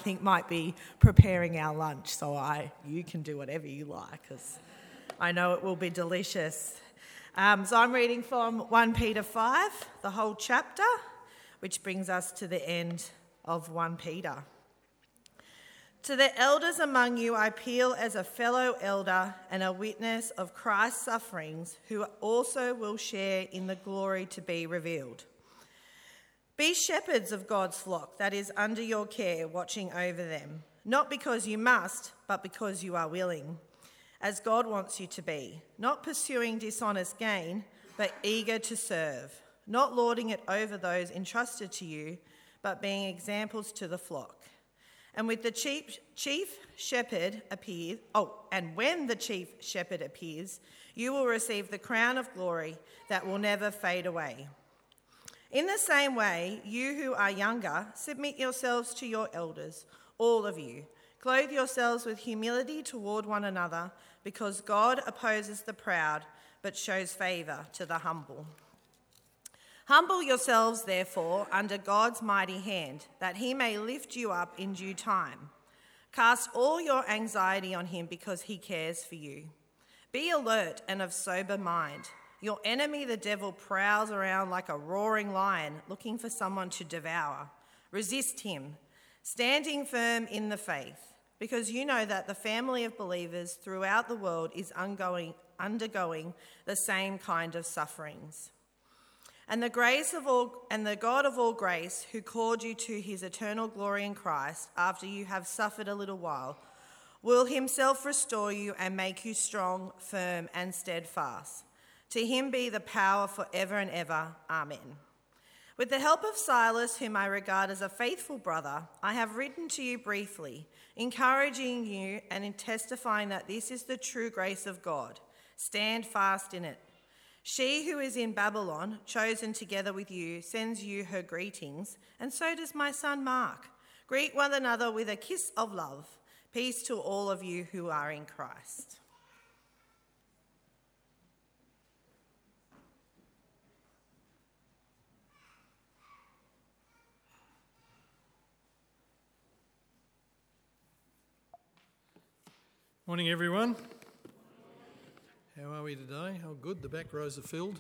think might be preparing our lunch. So you can do whatever you like, because I know it will be delicious. So I'm reading from 1 Peter 5, the whole chapter, which brings us to the end of 1 Peter. To the elders among you I appeal as a fellow elder and a witness of Christ's sufferings, who also will share in the glory to be revealed. Be shepherds of God's flock that is under your care, watching over them, not because you must, but because you are willing, as God wants you to be, not pursuing dishonest gain, but eager to serve, not lording it over those entrusted to you, but being examples to the flock. And with the chief shepherd appears, and when the chief shepherd appears, you will receive the crown of glory that will never fade away. In the same way, you who are younger, submit yourselves to your elders, all of you. Clothe yourselves with humility toward one another, because God opposes the proud, but shows favour to the humble. Humble yourselves, therefore, under God's mighty hand, that he may lift you up in due time. Cast all your anxiety on him, because he cares for you. Be alert and of sober mind. Your enemy, the devil, prowls around like a roaring lion, looking for someone to devour. Resist him, standing firm in the faith, because you know that the family of believers throughout the world is undergoing the same kind of sufferings. And the God of all grace, who called you to his eternal glory in Christ, after you have suffered a little while, will himself restore you and make you strong, firm, and steadfast. To him be the power forever and ever. Amen. With the help of Silas, whom I regard as a faithful brother, I have written to you briefly, encouraging you and in testifying that this is the true grace of God. Stand fast in it. She who is in Babylon, chosen together with you, sends you her greetings, and so does my son Mark. Greet one another with a kiss of love. Peace to all of you who are in Christ. Morning, everyone. How are we today? Oh, good. The back rows are filled.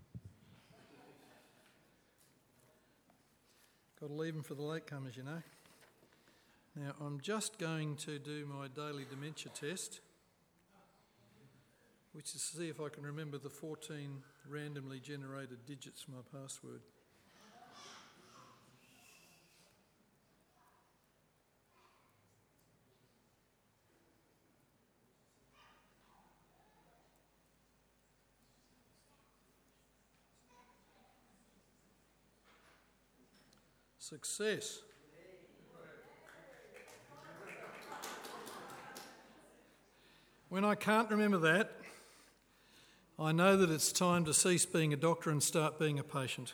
Got to leave them for the latecomers, you know. Now, I'm just going to do my daily dementia test, which is to see if I can remember the 14 randomly generated digits for my password. Success. When I can't remember that, I know that it's time to cease being a doctor and start being a patient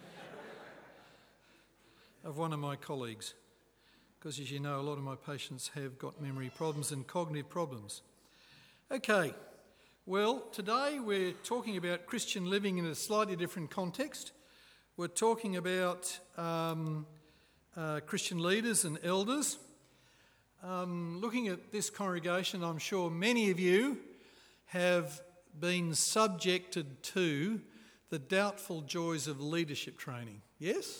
of one of my colleagues, because as you know, a lot of my patients have got memory problems and cognitive problems. Okay, well, today we're talking about Christian living in a slightly different context. We're talking about Christian leaders and elders. Looking at this congregation, I'm sure many of you have been subjected to the doubtful joys of leadership training. Yes?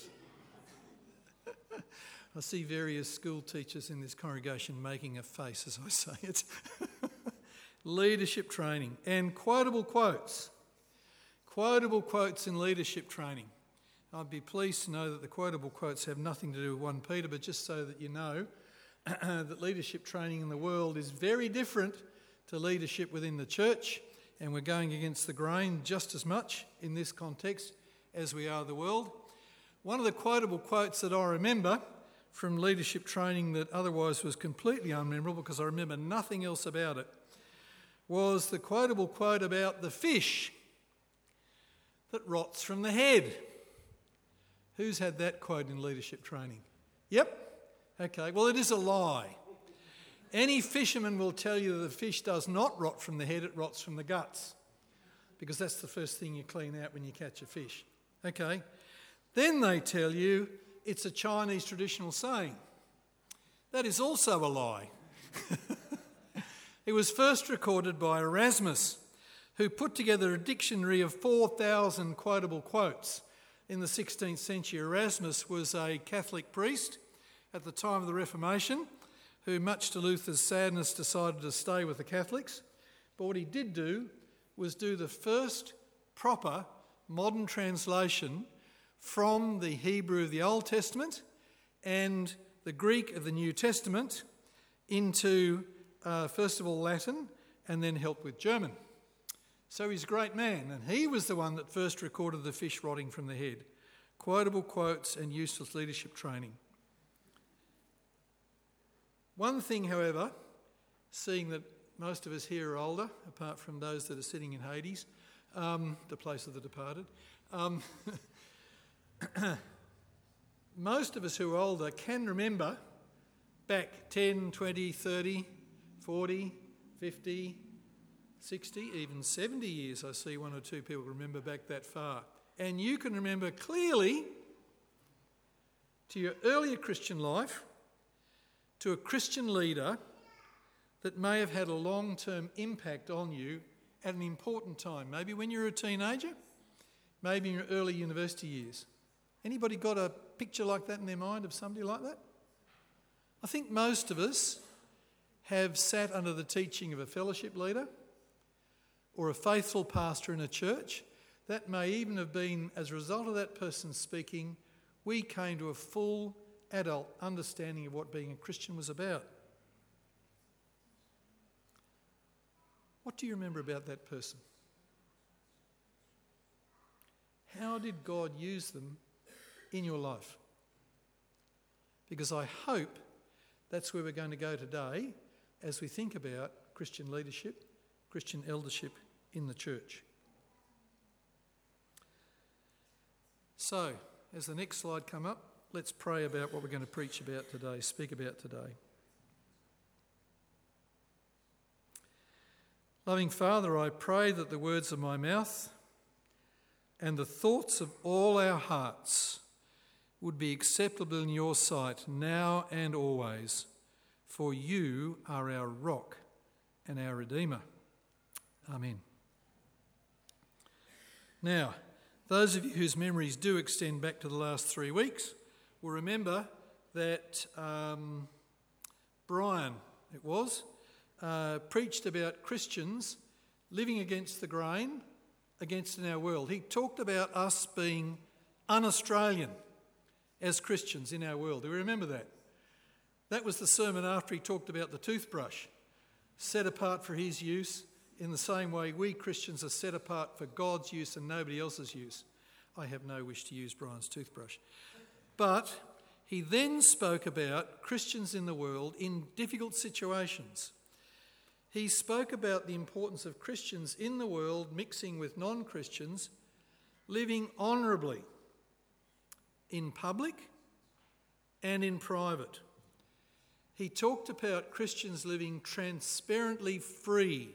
I see various school teachers in this congregation making a face as I say it. Leadership training and quotable quotes. Quotable quotes in leadership training. I'd be pleased to know that the quotable quotes have nothing to do with 1 Peter, but just so that you know that leadership training in the world is very different to leadership within the church, and we're going against the grain just as much in this context as we are the world. One of the quotable quotes that I remember from leadership training that otherwise was completely unmemorable because I remember nothing else about it was the quotable quote about the fish that rots from the head. Who's had that quote in leadership training? Yep. Okay, well, it is a lie. Any fisherman will tell you that the fish does not rot from the head, it rots from the guts, because that's the first thing you clean out when you catch a fish. Okay. Then they tell you it's a Chinese traditional saying. That is also a lie. It was first recorded by Erasmus, who put together a dictionary of 4,000 quotable quotes in the 16th century. Erasmus was a Catholic priest at the time of the Reformation, who, much to Luther's sadness, decided to stay with the Catholics. But what he did do was do the first proper modern translation from the Hebrew of the Old Testament and the Greek of the New Testament into, first of all, Latin and then helped with German. So he's a great man, and he was the one that first recorded the fish rotting from the head. Quotable quotes and useless leadership training. One thing, however, seeing that most of us here are older, apart from those that are sitting in Hades, the place of the departed, most of us who are older can remember back 10, 20, 30, 40, 50, 60, even 70 years. I see one or two people remember back that far. And you can remember clearly to your earlier Christian life, to a Christian leader that may have had a long-term impact on you at an important time. Maybe when you were a teenager, maybe in your early university years. Anybody got a picture like that in their mind of somebody like that? I think most of us have sat under the teaching of a fellowship leader or a faithful pastor in a church. That may even have been, as a result of that person speaking, we came to a full adult understanding of what being a Christian was about. What do you remember about that person? How did God use them in your life? Because I hope that's where we're going to go today as we think about Christian leadership, Christian eldership in the church. So, as the next slide come up, let's pray about what we're going to preach about today, speak about today. Loving Father, I pray that the words of my mouth and the thoughts of all our hearts would be acceptable in your sight now and always, for you are our rock and our Redeemer. Amen. Now, those of you whose memories do extend back to the last 3 weeks will remember that Brian, preached about Christians living against the grain, against in our world. He talked about us being un-Australian as Christians in our world. Do we remember that? That was the sermon after he talked about the toothbrush, set apart for his use in the same way we Christians are set apart for God's use and nobody else's use. I have no wish to use Brian's toothbrush. But he then spoke about Christians in the world in difficult situations. He spoke about the importance of Christians in the world mixing with non-Christians, living honourably in public and in private. He talked about Christians living transparently free,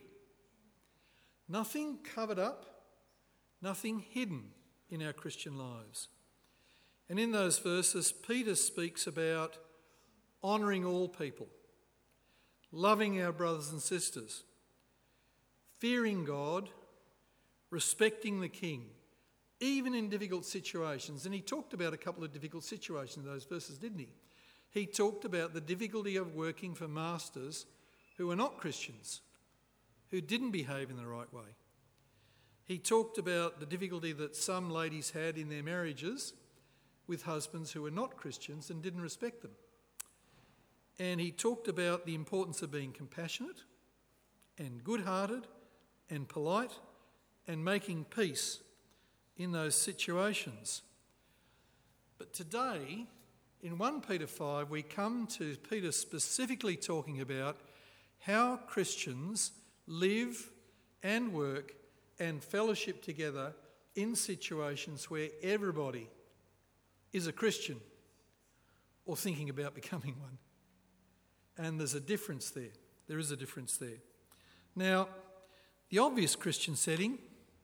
nothing covered up, nothing hidden in our Christian lives. And in those verses, Peter speaks about honouring all people, loving our brothers and sisters, fearing God, respecting the King, even in difficult situations. And he talked about a couple of difficult situations in those verses, didn't he? He talked about the difficulty of working for masters who were not Christians, who didn't behave in the right way. He talked about the difficulty that some ladies had in their marriages with husbands who were not Christians and didn't respect them. And he talked about the importance of being compassionate and good-hearted and polite and making peace in those situations. But today, in 1 Peter 5, we come to Peter specifically talking about how Christians live and work and fellowship together in situations where everybody is a Christian or thinking about becoming one. And there's a difference there. There is a difference there. Now, the obvious Christian setting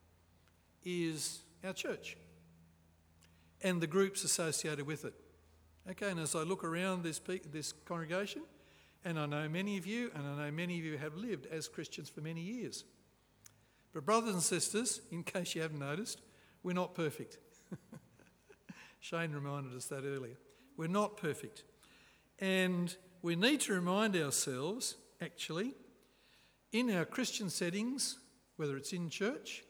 is our church and the groups associated with it. Okay, and as I look around this congregation, and I know many of you, and I know many of you have lived as Christians for many years. But brothers and sisters, in case you haven't noticed, we're not perfect. Shane reminded us that earlier. We're not perfect. And we need to remind ourselves, actually, in our Christian settings, whether it's in church,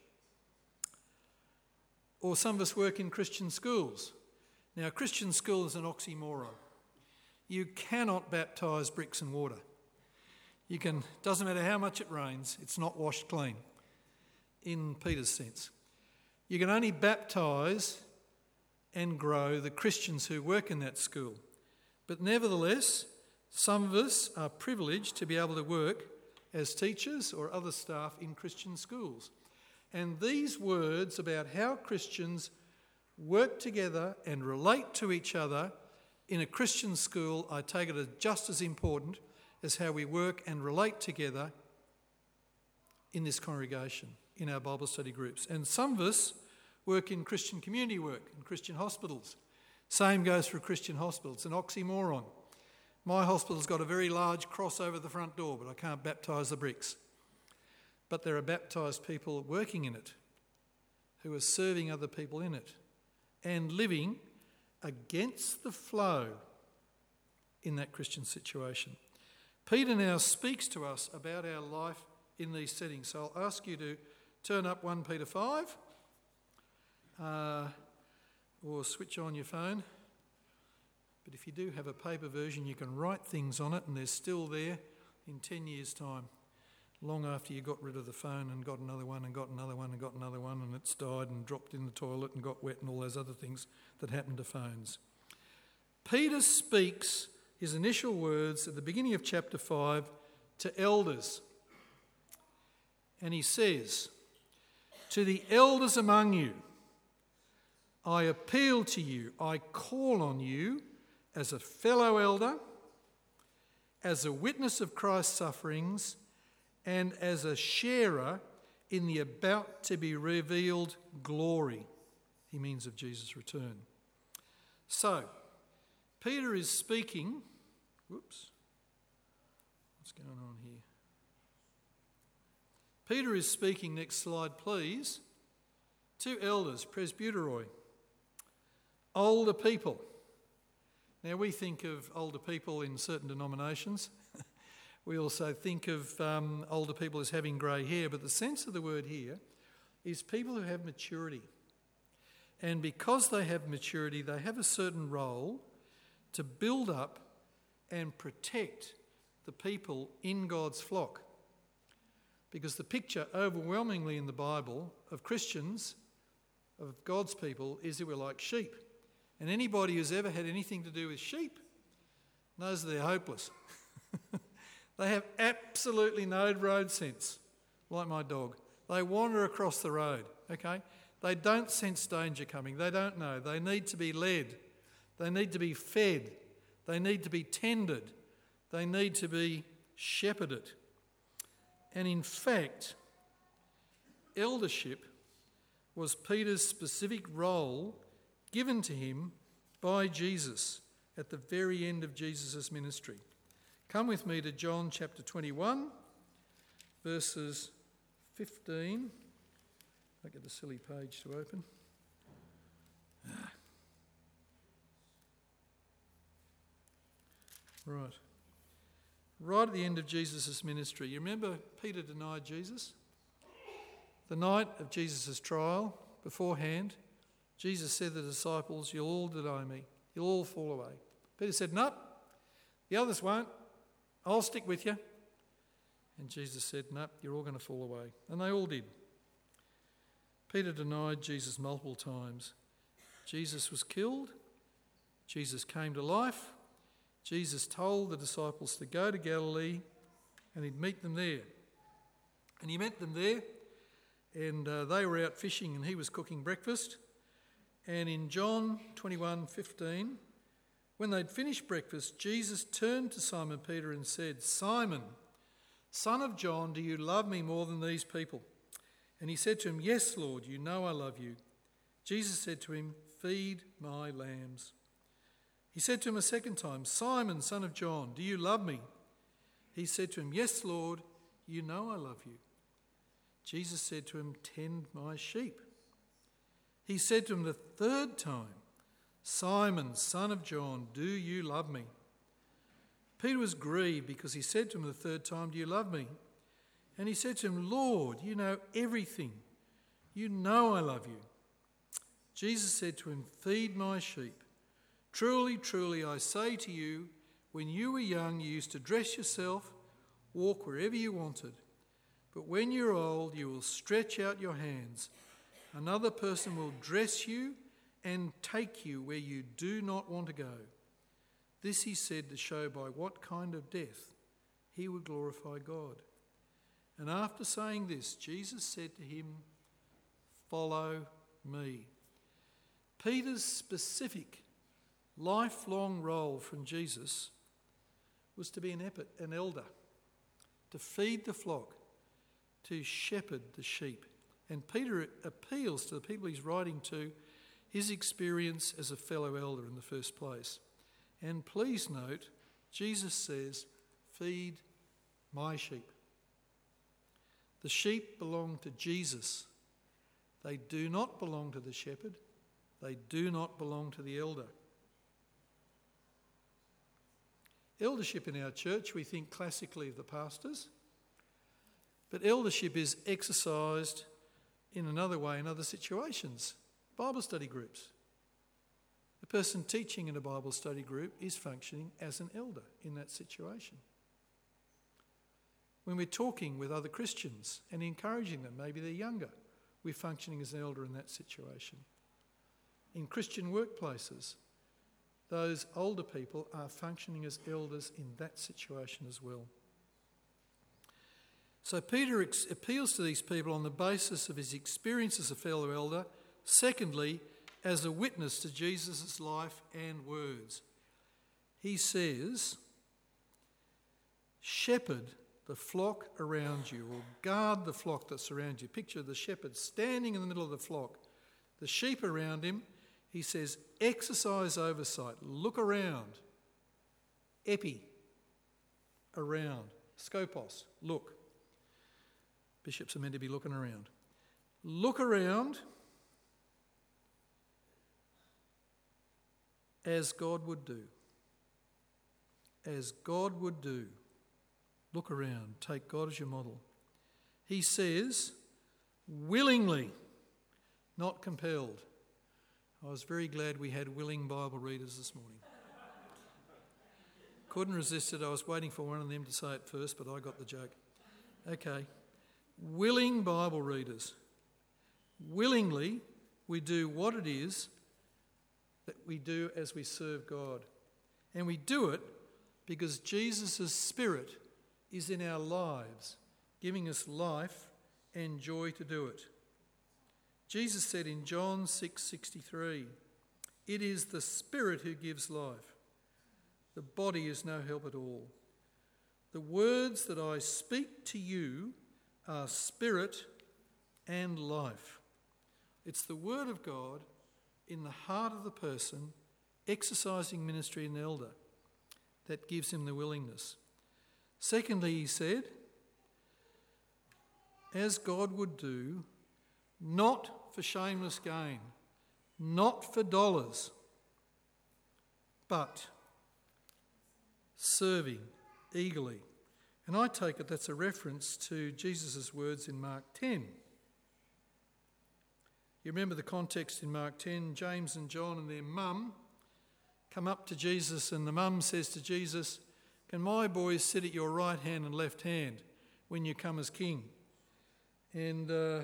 or some of us work in Christian schools. Now, Christian school is an oxymoron. You cannot baptise bricks and water. Doesn't matter how much it rains, it's not washed clean, in Peter's sense. You can only baptise and grow the Christians who work in that school. But nevertheless, some of us are privileged to be able to work as teachers or other staff in Christian schools. And these words about how Christians work together and relate to each other in a Christian school, I take it as just as important as how we work and relate together in this congregation, in our Bible study groups. And some of us work in Christian community work, in Christian hospitals. Same goes for a Christian hospital. It's an oxymoron. My hospital's got a very large cross over the front door, but I can't baptise the bricks. But there are baptised people working in it who are serving other people in it and living against the flow in that Christian situation. Peter now speaks to us about our life in these settings. So I'll ask you to turn up 1 Peter 5 or switch on your phone. But if you do have a paper version, you can write things on it and they're still there in 10 years' time, long after you got rid of the phone and got another one and got another one and got another one and it's died and dropped in the toilet and got wet and all those other things that happen to phones. Peter speaks his initial words at the beginning of chapter 5 to elders. And he says, "To the elders among you, I appeal to you, I call on you as a fellow elder, as a witness of Christ's sufferings, and as a sharer in the about to be revealed glory." He means of Jesus' return. So, Peter is speaking. What's going on here? Peter is speaking, next slide please, to elders, presbyteroi, older people. Now we think of older people in certain denominations. We also think of older people as having grey hair, but the sense of the word here is people who have maturity. And because they have maturity, they have a certain role to build up and protect the people in God's flock. Because the picture overwhelmingly in the Bible of Christians, of God's people, is that we're like sheep. And anybody who's ever had anything to do with sheep knows they're hopeless. They have absolutely no road sense, like my dog. They wander across the road, okay? They don't sense danger coming. They don't know. They need to be led. They need to be fed. They need to be tended. They need to be shepherded. And in fact, eldership was Peter's specific role given to him by Jesus at the very end of Jesus' ministry. Come with me to John chapter 21, verses 15. I'll get the silly page to open. Right. Right at the end of Jesus' ministry. You remember Peter denied Jesus? The night of Jesus' trial, beforehand, Jesus said to the disciples, "You'll all deny me. You'll all fall away." Peter said, "No, the others won't. I'll stick with you." And Jesus said, "No, you're all going to fall away." And they all did. Peter denied Jesus multiple times. Jesus was killed. Jesus came to life. Jesus told the disciples to go to Galilee and he'd meet them there. And he met them there and they were out fishing and he was cooking breakfast. And in John 21:15, when they'd finished breakfast, Jesus turned to Simon Peter and said, "Simon, son of John, do you love me more than these people?" And he said to him, "Yes, Lord, you know I love you." Jesus said to him, "Feed my lambs." He said to him a second time, "Simon, son of John, do you love me?" He said to him, "Yes, Lord, you know I love you." Jesus said to him, "Tend my sheep." He said to him the third time, "Simon, son of John, do you love me?" Peter was grieved because he said to him the third time, "Do you love me?" And he said to him, "Lord, you know everything. You know I love you." Jesus said to him, "Feed my sheep. Truly, truly, I say to you, when you were young, you used to dress yourself, walk wherever you wanted. But when you're old, you will stretch out your hands. Another person will dress you and take you where you do not want to go." This he said to show by what kind of death he would glorify God. And after saying this, Jesus said to him, "Follow me." Peter's specific lifelong role from Jesus was to be an elder, to feed the flock, to shepherd the sheep. And Peter appeals to the people he's writing to his experience as a fellow elder in the first place. And please note, Jesus says, "Feed my sheep." The sheep belong to Jesus. They do not belong to the shepherd. They do not belong to the elder. Eldership in our church, we think classically of the pastors, but eldership is exercised in another way in other situations. Bible study groups. The person teaching in a Bible study group is functioning as an elder in that situation. When we're talking with other Christians and encouraging them, maybe they're younger, we're functioning as an elder in that situation. In Christian workplaces, those older people are functioning as elders in that situation as well. So Peter appeals to these people on the basis of his experience as a fellow elder. Secondly, as a witness to Jesus' life and words. He says, "Shepherd the flock around you," or guard the flock that's around you. Picture the shepherd standing in the middle of the flock, the sheep around him. He says, exercise oversight, look around. Epi, around. Skopos, look. Bishops are meant to be looking around. Look around as God would do. As God would do. Look around, take God as your model. He says, willingly, not compelled. I was very glad we had willing Bible readers this morning. Couldn't resist it. I was waiting for one of them to say it first, but I got the joke. Okay. Willing Bible readers. Willingly, we do what it is that we do as we serve God. And we do it because Jesus' Spirit is in our lives, giving us life and joy to do it. Jesus said in John 6:63, "It is the Spirit who gives life. The body is no help at all. The words that I speak to you are spirit and life." It's the word of God in the heart of the person exercising ministry in the elder that gives him the willingness. Secondly, he said, as God would do, not for shameless gain, not for dollars, but serving eagerly. And I take it that's a reference to Jesus' words in Mark 10. You remember the context in Mark 10, James and John and their mum come up to Jesus, and the mum says to Jesus, "Can my boys sit at your right hand and left hand when you come as king?" And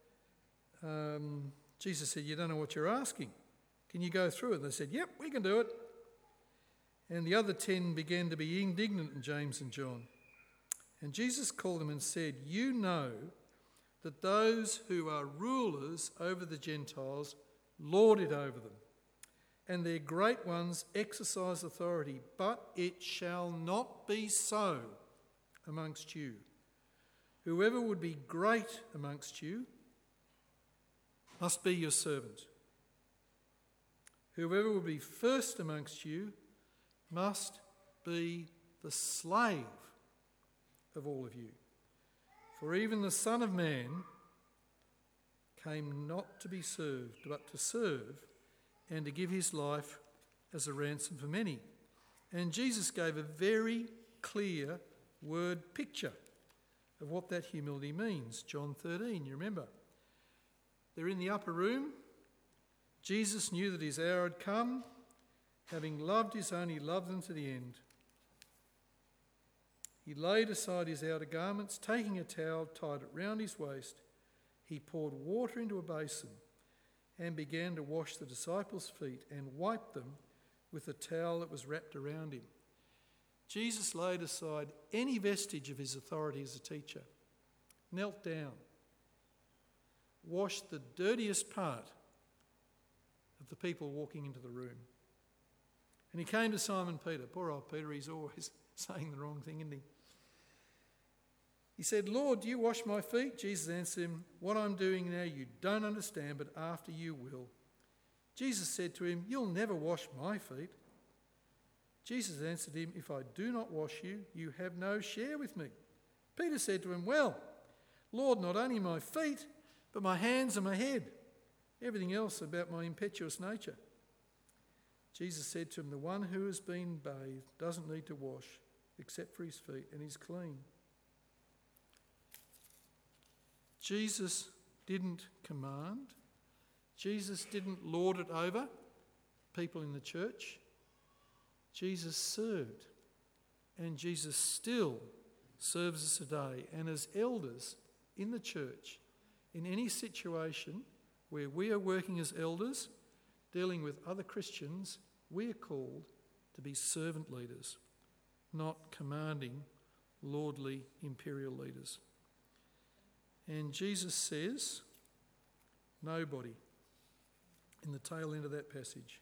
Jesus said, "You don't know what you're asking. Can you go through it?" And they said, "Yep, we can do it." And the other 10 began to be indignant at James and John. And Jesus called them and said, "You know that those who are rulers over the Gentiles lord it over them, and their great ones exercise authority, but it shall not be so amongst you. Whoever would be great amongst you must be your servant. Whoever will be first amongst you must be the slave of all of you. For even the Son of Man came not to be served, but to serve and to give his life as a ransom for many." And Jesus gave a very clear word picture of what that humility means. John 13, you remember. They're in the upper room. Jesus knew that his hour had come. Having loved his own, he loved them to the end. He laid aside his outer garments, taking a towel, tied it round his waist. He poured water into a basin and began to wash the disciples' feet and wiped them with a towel that was wrapped around him. Jesus laid aside any vestige of his authority as a teacher, knelt down, washed the dirtiest part of the people walking into the room. And he came to Simon Peter. Poor old Peter, he's always saying the wrong thing, isn't he? He said, "Lord, do you wash my feet?" Jesus answered him, "What I'm doing now you don't understand, but after you will." Jesus said to him, "You'll never wash my feet." Jesus answered him, "If I do not wash you, you have no share with me." Peter said to him, "Well, Lord, not only my feet, but my hands and my head, everything else about my impetuous nature." Jesus said to him, "The one who has been bathed doesn't need to wash except for his feet, and is clean." Jesus didn't command. Jesus didn't lord it over people in the church. Jesus served, and Jesus still serves us today. And as elders in the church, in any situation where we are working as elders, dealing with other Christians, we are called to be servant leaders, not commanding, lordly, imperial leaders. And Jesus says, nobody, in the tail end of that passage.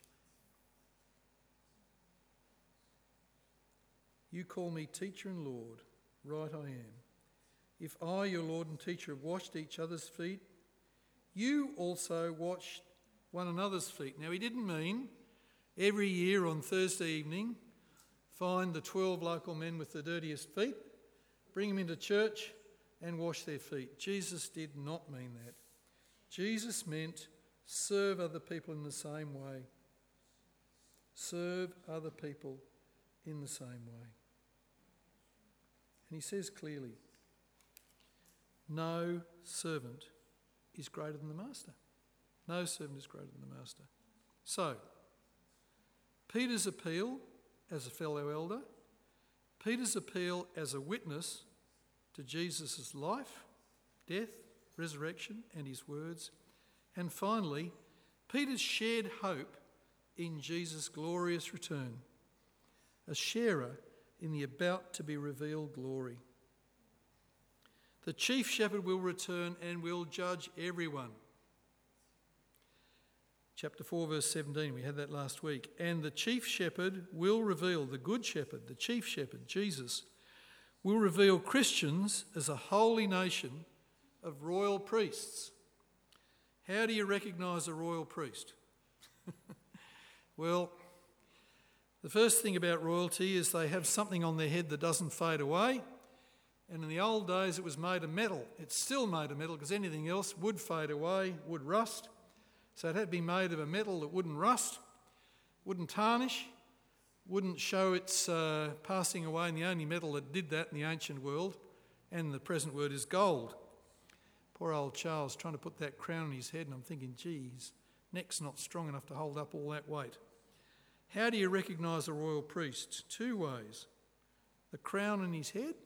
"You call me teacher and Lord, right I am. If I, your Lord and teacher, have washed each other's feet, you also wash one another's feet." Now, he didn't mean every year on Thursday evening, find the 12 local men with the dirtiest feet, bring them into church and wash their feet. Jesus did not mean that. Jesus meant serve other people in the same way. Serve other people in the same way. And he says clearly, no servant is greater than the master. No servant is greater than the master. So, Peter's appeal as a fellow elder, Peter's appeal as a witness to Jesus' life, death, resurrection, and his words, and finally, Peter's shared hope in Jesus' glorious return, a sharer in the about-to-be-revealed glory. The chief shepherd will return and will judge everyone. Chapter 4, verse 17, we had that last week. And the chief shepherd will reveal, the good shepherd, the chief shepherd, Jesus, will reveal Christians as a holy nation of royal priests. How do you recognise a royal priest? Well, the first thing about royalty is they have something on their head that doesn't fade away. And in the old days, it was made of metal. It's still made of metal because anything else would fade away, would rust. So it had to be made of a metal that wouldn't rust, wouldn't tarnish, wouldn't show its passing away. And the only metal that did that in the ancient world and the present word is gold. Poor old Charles trying to put that crown on his head, and I'm thinking, gee, his neck's not strong enough to hold up all that weight. How do you recognise a royal priest? Two ways. The crown on his head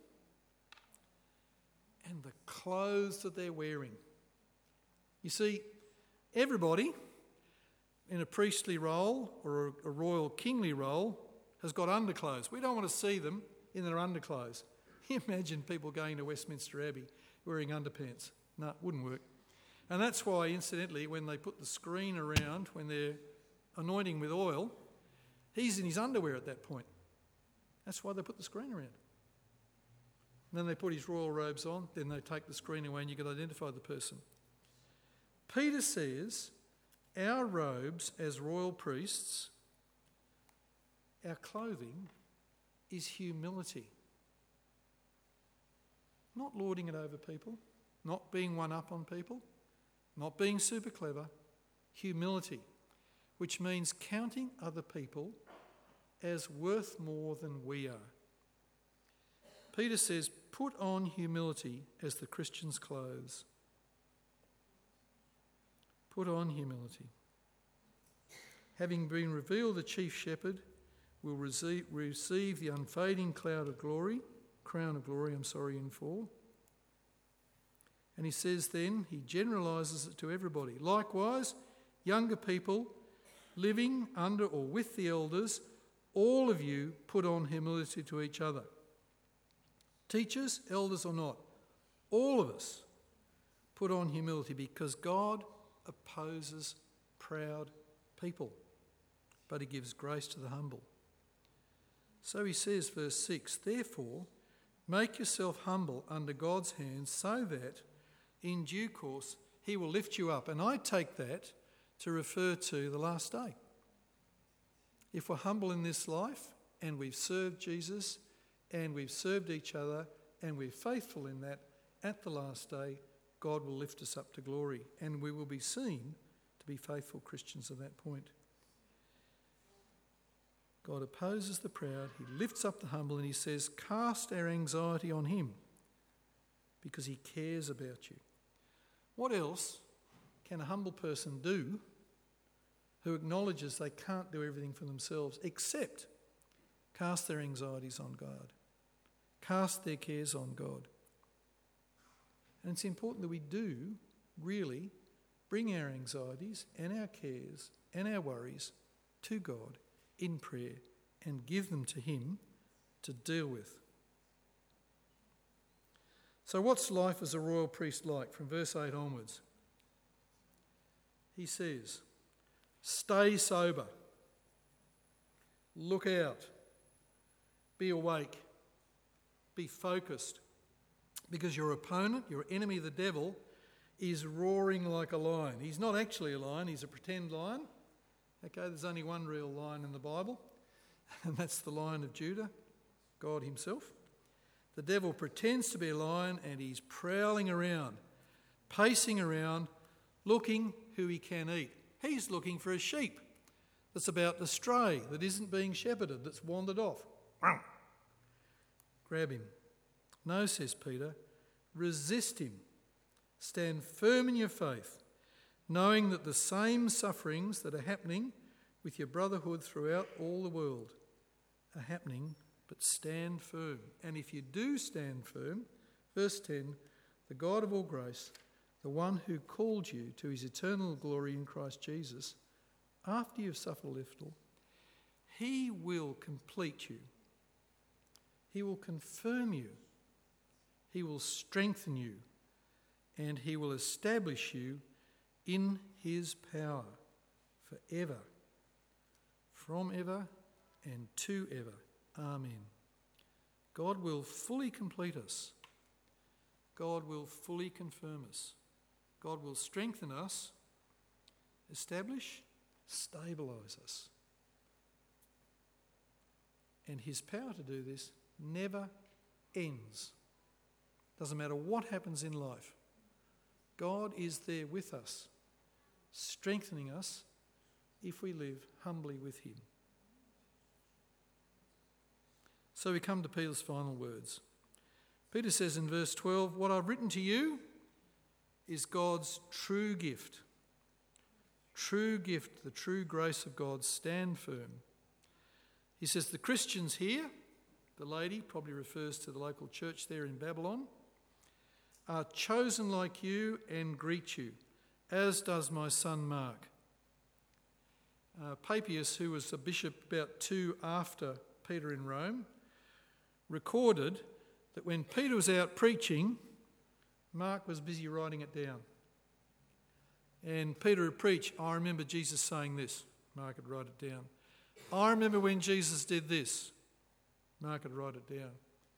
and the clothes that they're wearing. You see, everybody in a priestly role or a royal kingly role has got underclothes. We don't want to see them in their underclothes. You imagine people going to Westminster Abbey wearing underpants. No, it wouldn't work. And that's why, incidentally, when they put the screen around, when they're anointing with oil, he's in his underwear at that point. That's why they put the screen around. And then they put his royal robes on, then they take the screen away and you can identify the person. Peter says our robes as royal priests, our clothing is humility. Not lording it over people, not being one up on people, not being super clever. Humility, which means counting other people as worth more than we are. Peter says, put on humility as the Christian's clothes. Put on humility. Having been revealed, the chief shepherd will receive the unfading crown of glory in 4. And he says then, he generalises it to everybody. Likewise, younger people living under or with the elders, all of you put on humility to each other. Teachers, elders or not, all of us put on humility because God opposes proud people, but he gives grace to the humble. So he says, verse 6, therefore, make yourself humble under God's hands so that in due course he will lift you up. And I take that to refer to the last day. If we're humble in this life and we've served Jesus and we've served each other and we're faithful in that, at the last day, God will lift us up to glory and we will be seen to be faithful Christians at that point. God opposes the proud, he lifts up the humble, and he says, cast our anxiety on him because he cares about you. What else can a humble person do who acknowledges they can't do everything for themselves except cast their anxieties on God, cast their cares on God? And it's important that we do really bring our anxieties and our cares and our worries to God in prayer and give them to him to deal with. So what's life as a royal priest like? From verse 8 onwards. He says, stay sober, look out, be awake, be focused, because your opponent, your enemy, the devil, is roaring like a lion. He's not actually a lion, he's a pretend lion. Okay, there's only one real lion in the Bible, and that's the Lion of Judah, God himself. The devil pretends to be a lion and he's prowling around, pacing around, looking who he can eat. He's looking for a sheep that's about to stray, that isn't being shepherded, that's wandered off. Grab him. No, says Peter, resist him. Stand firm in your faith, knowing that the same sufferings that are happening with your brotherhood throughout all the world are happening, but stand firm. And if you do stand firm, verse 10, the God of all grace, the one who called you to his eternal glory in Christ Jesus, after you've suffered a little, he will complete you. He will confirm you. He will strengthen you. And he will establish you in his power forever, from ever and to ever. Amen. God will fully complete us. God will fully confirm us. God will strengthen us, establish, stabilise us. And his power to do this never ends. Doesn't matter what happens in life. God is there with us, strengthening us if we live humbly with him. So we come to Peter's final words. Peter says in verse 12, what I've written to you is God's true gift. True gift, the true grace of God, stand firm. He says the Christians here, the lady probably refers to the local church there in Babylon, are chosen like you and greet you, as does my son Mark. Papias, who was a bishop about 2 after Peter in Rome, recorded that when Peter was out preaching, Mark was busy writing it down. And Peter would preach, I remember Jesus saying this. Mark would write it down. I remember when Jesus did this. Mark would write it down.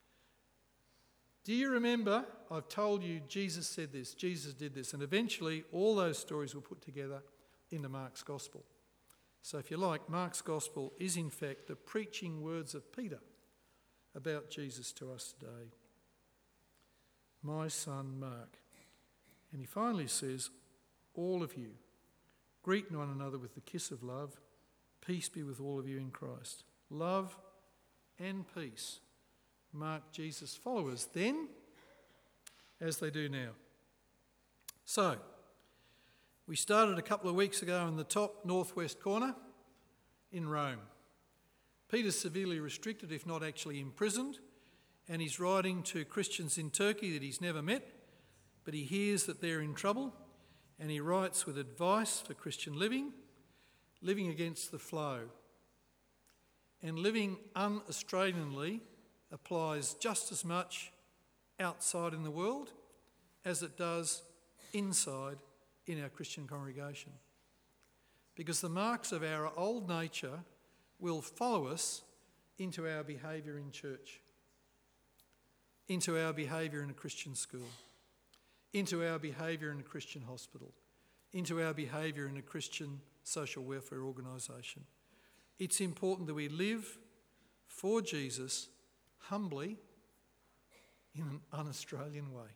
Do you remember? I've told you Jesus said this, Jesus did this. And eventually all those stories were put together. into Mark's Gospel. So if you like, Mark's Gospel is in fact the preaching words of Peter about Jesus to us today. My son Mark. And he finally says, all of you, greet one another with the kiss of love. Peace be with all of you in Christ. Love and peace mark Jesus' followers then, as they do now. So, we started a couple of weeks ago in the top northwest corner in Rome. Peter's severely restricted, if not actually imprisoned, and he's writing to Christians in Turkey that he's never met, but he hears that they're in trouble, and he writes with advice for Christian living against the flow. And living un-Australianly applies just as much outside in the world as it does inside in our Christian congregation. Because the marks of our old nature will follow us into our behaviour in church, into our behaviour in a Christian school, into our behaviour in a Christian hospital, into our behaviour in a Christian social welfare organisation. It's important that we live for Jesus humbly in an un-Australian way.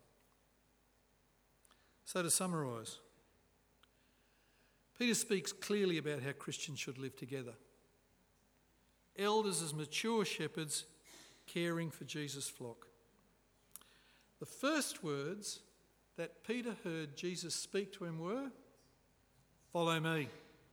So to summarise, Peter speaks clearly about how Christians should live together. Elders as mature shepherds caring for Jesus' flock. The first words that Peter heard Jesus speak to him were, "Follow me."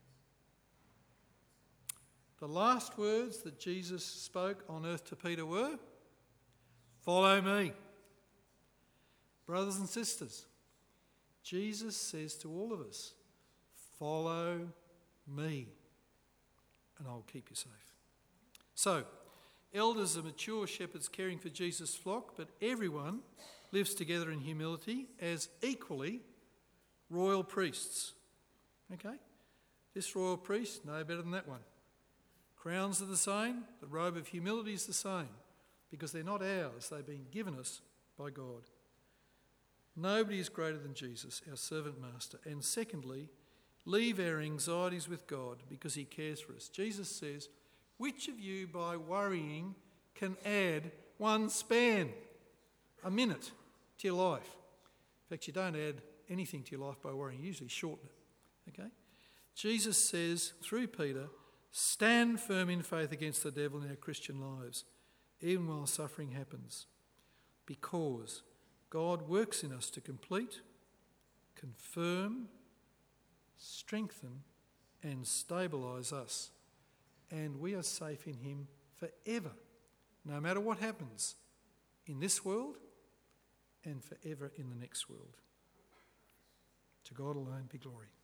The last words that Jesus spoke on earth to Peter were, "Follow me." Brothers and sisters, Jesus says to all of us, "Follow me, and I'll keep you safe." So, elders are mature shepherds caring for Jesus' flock, but everyone lives together in humility as equally royal priests. Okay? This royal priest, no better than that one. Crowns are the same, the robe of humility is the same, because they're not ours, they've been given us by God. Nobody is greater than Jesus, our servant master. And secondly, leave our anxieties with God because he cares for us. Jesus says, which of you by worrying can add one span, a minute, to your life? In fact, you don't add anything to your life by worrying, you usually shorten it. Okay? Jesus says through Peter, stand firm in faith against the devil in our Christian lives, even while suffering happens, because God works in us to complete, confirm, strengthen and stabilise us, and we are safe in him forever, no matter what happens in this world and forever in the next world. To God alone be glory.